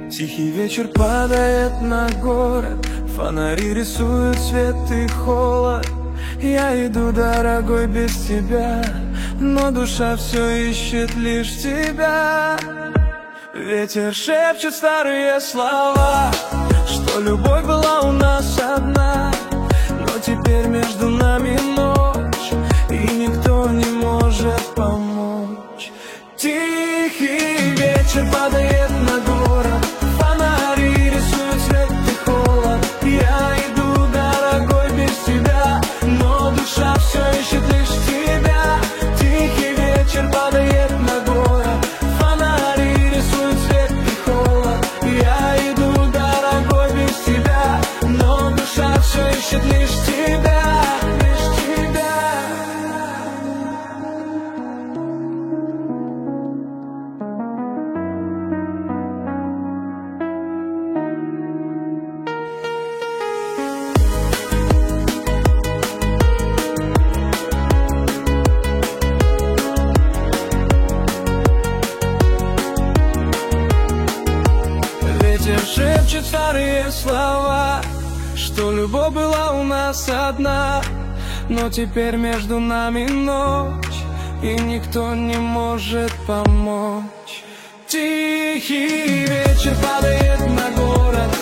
Тихий вечер падает на город, фонари рисуют свет и холод. Я иду, дорогой, без тебя, но душа все ищет лишь тебя. Ветер шепчет старые слова, что любовь была у нас одна, но теперь между нами ночь, и никто не может помочь. Тихий вечер падает на город, фонари рисуют свет и холод. Я иду, дорогой, без тебя, но душа все ищет лишь тебя. Тихий вечер падает на город, фонари рисуют свет и холод. Я иду, дорогой, без тебя, но душа все ищет лишь тебя, лишь тебя. Ветер шепчет старые слова, что любовь была у нас одна, но теперь между нами ночь, и никто не может помочь. Тихий вечер падает на город,